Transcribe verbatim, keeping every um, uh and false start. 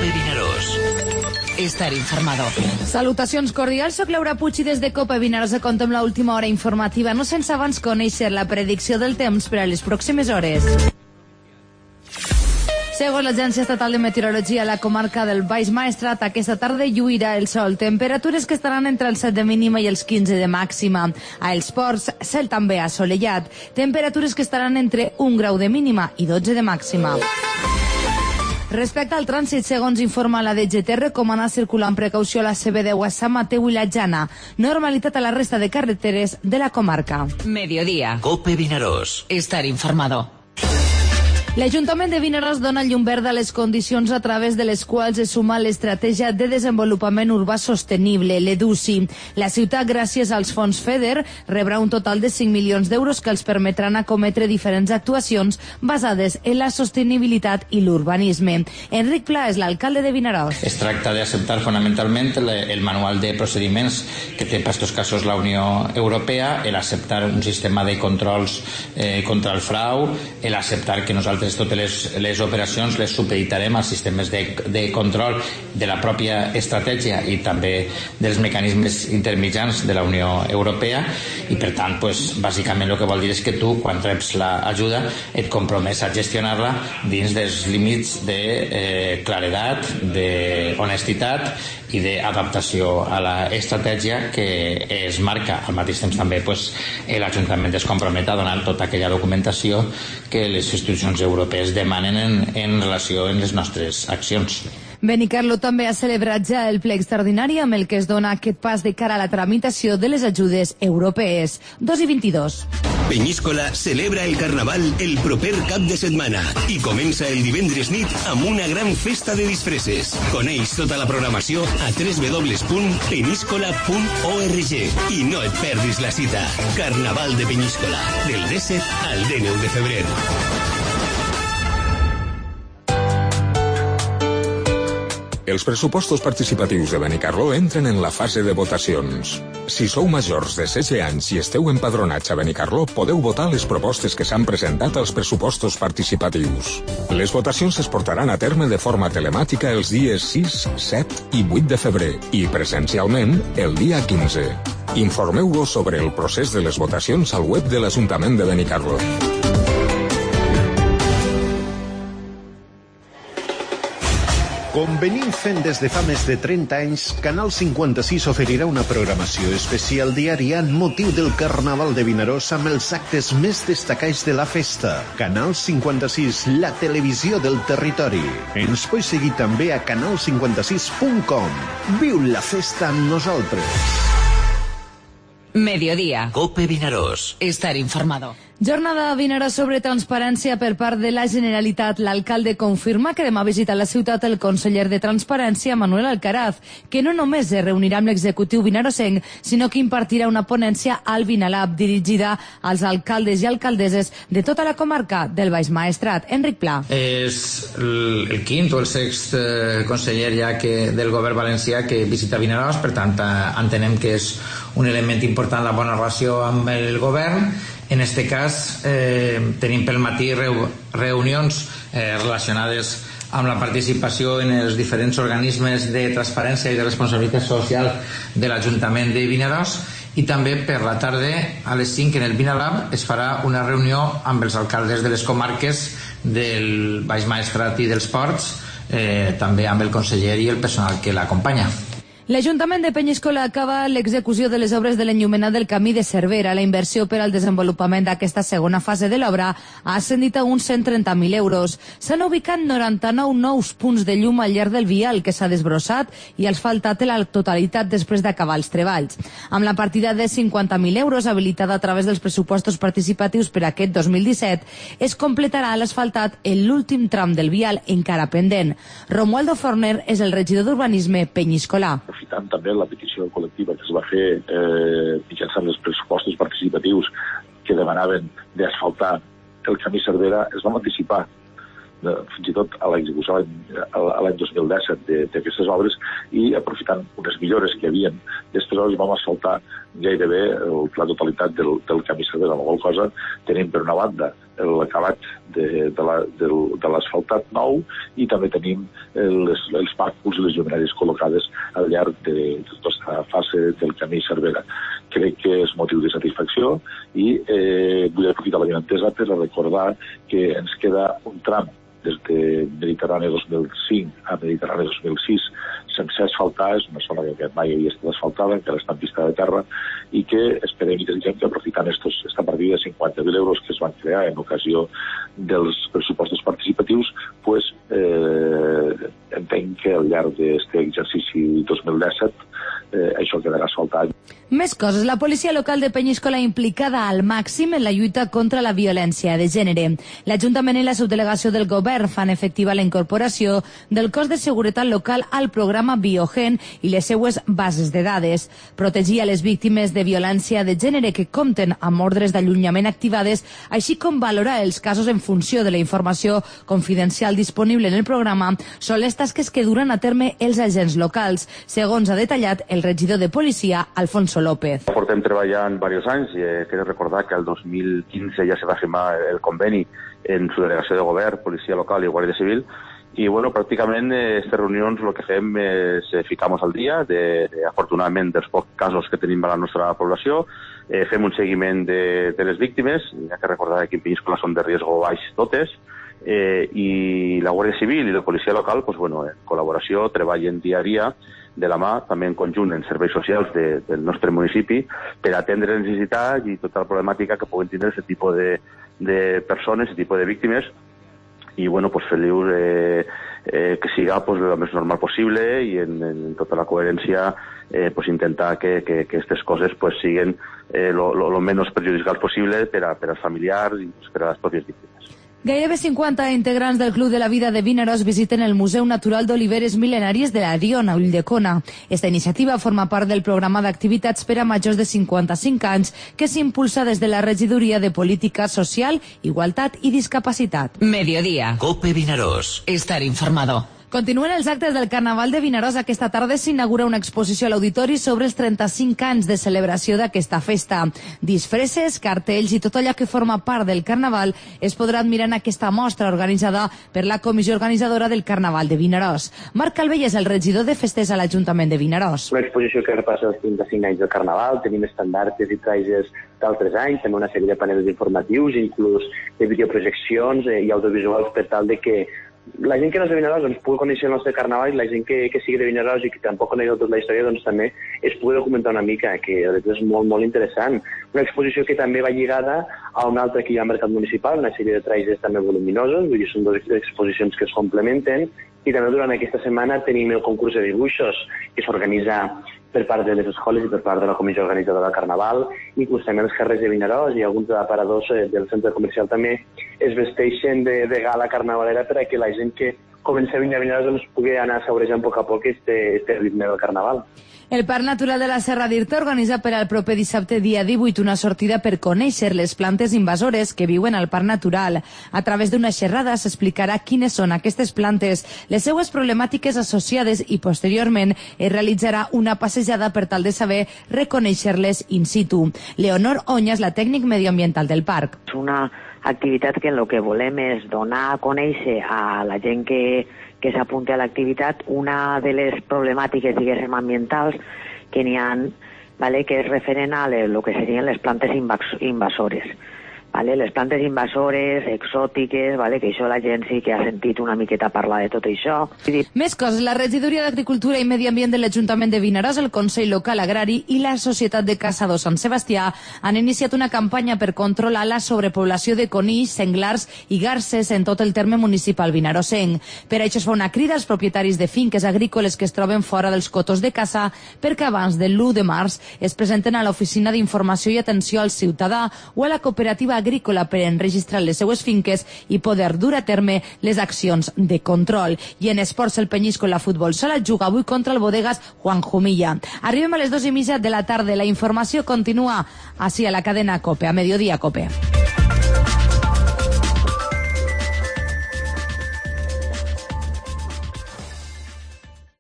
Cope Vinaròs. Estar informado. Salutacions cordials, soc Laura Puig i des de Cope Vinaròs contem l'última hora informativa, no sense abans conèixer la predicció del temps per a les pròximes hores. Segons l'Agència Estatal de Meteorologia, la comarca del Baix Maestrat aquesta tarda lluirà el sol. Temperatures que estaran entre els set de mínima i els quinze de màxima. A Els Ports, cel també assolellat. Temperatures que estaran entre un grau de mínima i dotze de màxima. Respecte al trànsit, segons informa la D G T, recomana circular amb precaució a la C B deu a Sant Mateu i la Jana. Normalitat a la resta de carreteres de la comarca. Mediodía. Cope Vinaròs. Estar informado. L'Ajuntament de Vinaròs dona llum verd a les condicions a través de les quals es suma l'Estratègia de Desenvolupament Urbà Sostenible, l'EDUSI. La ciutat, gràcies als fons FEDER, rebrà un total de cinc milions d'euros que els permetran acometre diferents actuacions basades en la sostenibilitat i l'urbanisme. Enric Pla és l'alcalde de Vinaròs. Es tracta d'acceptar fonamentalment el manual de procediments que té per aquests casos la Unió Europea, el acceptar un sistema de controls eh, contra el frau, el acceptar que nosaltres totes les, les operacions les supeditarem als sistemes de, de control de la pròpia estratègia i també dels mecanismes intermitjans de la Unió Europea i per tant, pues, bàsicament el que vol dir és que tu, quan reps l'ajuda, et compromes a gestionar-la dins dels límits de eh, claredat, d'honestitat i d'adaptació a l'estratègia que es marca. Al mateix temps també pues, l'Ajuntament es compromet a donar tota aquella documentació que les institucions europees demanen en, en relació amb les nostres accions. Benicarló també ha celebrat ja el ple extraordinari amb el que es dona aquest pas de cara a la tramitació de les ajudes europees. dos i vint-i-dos. Peñíscola celebra el Carnaval el proper cap de setmana i comença el divendres nit amb una gran festa de disfresses. Coneix tota la programació a w w w punt peníscola punt org i no et perdis la cita. Carnaval de Peñíscola, del disset al dinou de febrer. Els pressupostos participatius de Benicarló entren en la fase de votacions. Si sou majors de setze anys i esteu empadronats a Benicarló, podeu votar les propostes que s'han presentat als pressupostos participatius. Les votacions es portaran a terme de forma telemàtica els dies sis, set i vuit de febrer i presencialment el dia quinze. Informeu-vos sobre el procés de les votacions al web de l'Ajuntament de Benicarló. Com venim fent des de fa més de trenta anys, Canal cinquanta-sis oferirà una programació especial diària en motiu del Carnaval de Vinaròs amb els actes més destacats de la festa. Canal cinquanta-sis, la televisió del territori. Ens pots seguir també a canal cinquanta sis punt com. Viu la festa amb nosaltres. Mediodía. Cope Vinaròs. Estar informado. Jornada a Vinaròs sobre transparència per part de la Generalitat. L'alcalde confirma que demà visita la ciutat el conseller de Transparència, Manuel Alcaraz, que no només es reunirà amb l'executiu vinaròsenc, sinó que impartirà una ponència al Vinalab dirigida als alcaldes i alcaldesses de tota la comarca del Baix Maestrat. Enric Pla. És el, el quint o el sext eh, conseller ja que, del govern valencià que visita Vinaròs, per tant eh, entenem que és un element important la bona relació amb el govern. En este cas eh, tenim pel matí reu, reunions eh, relacionades amb la participació en els diferents organismes de transparència i de responsabilitat social de l'Ajuntament de Vinaròs i també per la tarda a les cinc en el Vinalab es farà una reunió amb els alcaldes de les comarques del Baix Maestrat i dels Ports, eh, també amb el conseller i el personal que l'acompanya. L'Ajuntament de Peñíscola acaba l'execució de les obres de l'enllumenat del camí de Cervera. La inversió per al desenvolupament d'aquesta segona fase de l'obra ha ascendit a uns cent trenta mil euros. S'han ubicat noranta-nou nous punts de llum al llarg del vial que s'ha desbrossat i asfaltat la totalitat després d'acabar els treballs. Amb la partida de cinquanta mil euros habilitada a través dels pressupostos participatius per aquest dos mil disset, es completarà l'asfaltat en l'últim tram del vial encara pendent. Romualdo Forner és el regidor d'Urbanisme Peñíscola. Aprofitant també la petició col·lectiva que es va fer eh, mitjançant els pressupostos participatius que demanaven d'asfaltar el camí Cervera, es vam anticipar eh, fins i tot a l'execució l'any dos mil disset d'aquestes obres i aprofitant unes millores que hi havia d'aquestes obres vam asfaltar gairebé la totalitat del, del camí Cervera, amb la qual cosa tenim per una banda l'acabat de, de, la, de, de l'asfaltat nou i també tenim les, els bàculs i les llumenàries col·locades al llarg de, de tota aquesta fase del camí Cervera. Crec que és motiu de satisfacció i eh, vull aprofitar la vinentesa per recordar que ens queda un tram des de Mediterrani dos mil cinc a Mediterrani dos mil sis sense asfaltar, és una zona que mai havia estat asfaltada, encara està en pista de terra, i que esperem i desitgem que aprofitant aquesta partida de cinquanta mil euros que es van crear en ocasió dels pressupostos participatius, pues, eh, entenc que al llarg d'aquest exercici dos mil disset eh, això quedarà asfaltat. Més coses. La policia local de Penyíscola implicada al màxim en la lluita contra la violència de gènere. L'Ajuntament i la subdelegació del govern fan efectiva la incorporació del cos de seguretat local al programa Biogen i les seues bases de dades. Protegir a les víctimes de violència de gènere que compten amb ordres d'allunyament activades, així com valorar els casos en funció de la informació confidencial disponible en el programa, són les tasques que duran a terme els agents locals, segons ha detallat el regidor de policia, Alfonso López. Portem treballant diversos anys i eh, quiero recordar que el dos mil quinze ja se va firmar el conveni en su delegació de govern, policia local i guàrdia civil, i bueno, pràcticament aquestes eh, reunions el que fem és eh, ficar-nos al dia, de, de, afortunadament dels pocs casos que tenim a la nostra població, eh, fem un seguiment de, de les víctimes, ja que recordar que en Penyíscola són de riesgo baix totes, eh, i la Guàrdia Civil i la policia local, pues, bueno, en col·laboració, treballen dia a dia de la mà, també en conjunt en serveis socials de, del nostre municipi, per atendre les necessitats i tota la problemàtica que puguen tindre aquest tipus de, de persones, aquest tipus de víctimes, i bueno, pues, fer-los eh, eh, que siga pues, el més normal possible i en, en tota la coherència eh, pues, intentar que, que, que aquestes coses pues, siguin eh, lo, lo, lo menys perjudicials possible per, a, per als familiars i pues, per a les pròpies víctimes. Gairebé cinquanta integrants del Club de la Vida de Vinaròs visiten el Museu Natural d'Oliveres Mil·lenàries de la Diona, Ulldecona. Esta iniciativa forma part del programa d'activitats per a majors de cinquanta-cinc anys que s'impulsa des de la Regidoria de Política Social, Igualtat i Discapacitat. Mediodía. Cope Vinaròs. Estar informado. Continuen els actes del Carnaval de Vinaròs. Aquesta tarda s'inaugura una exposició a l'auditori sobre els trenta-cinc anys de celebració d'aquesta festa. Disfresses, cartells i tot allò que forma part del Carnaval es podrà admirar en aquesta mostra organitzada per la comissió organitzadora del Carnaval de Vinaròs. Marc Calvell és el regidor de festes a l'Ajuntament de Vinaròs. Una exposició que repassa els trenta-cinc anys del Carnaval, tenim estandartes i trajes d'altres anys, també una sèrie de panels informatius, inclús de videoprojeccions eh, i audiovisuals per tal de que la gent que no és de Vinaròs doncs, pugui conèixer el nostre carnaval i la gent que, que sigui de Vinaròs i que tampoc conegui tota la història doncs, també es pugui documentar una mica, que és molt, molt interessant. Una exposició que també va lligada a una altra que hi ha al Mercat Municipal, una sèrie de trajes també voluminosos, vull dir, són dues exposicions que es complementen, i també durant aquesta setmana tenim el concurs de dibuixos que s'organitza per part de les escoles i per part de la comissió organitzadora del Carnaval, inclús també els carrers de Vinaròs i alguns aparadors del centre comercial també es vesteixen de, de gala carnavalera per a que la gent que comença a venir a Vinaròs doncs, pugui anar saborejant a poc a poc este, este ritme del Carnaval. El Parc Natural de la Serra d'Irta organitza per al proper dissabte dia divuit una sortida per conèixer les plantes invasores que viuen al Parc Natural. A través d'una xerrada s'explicarà quines són aquestes plantes, les seues problemàtiques associades i posteriorment es realitzarà una passejada per tal de saber reconèixer-les in situ. Leonor Oña és la tècnic medioambiental del parc. És una activitat que el que volem és donar a conèixer a la gent que que s'apunti a l'activitat una de les problemàtiques, diguéssim, ambientals que n'hi ha, vale, que és referent a el que serien les plantes invasores. Vale? Les plantes invasores, exòtiques, vale? Que això la gent sí que ha sentit una miqueta parlar de tot això. Més coses. La Regidoria d'Agricultura i Medi Ambient de l'Ajuntament de Vinaròs, el Consell Local Agrari i la Societat de Caçadors Sant Sebastià han iniciat una campanya per controlar la sobrepoblació de conills, senglars i garces en tot el terme municipal vinaròsenc. Per això es fa una crida als propietaris de finques agrícoles que es troben fora dels cotos de caça perquè abans del l'u de març es presenten a l'Oficina d'Informació i Atenció al Ciutadà o a la cooperativa agrícola per enregistrar les seues finques i poder dur a terme les accions de control. I en esports, el Penyíscola Futbol Sala juga avui contra el Bodegas Juan Jumilla. Arribem a les dos i mitja de la tarda. La informació continua així a la cadena COPE, a Mediodía COPE.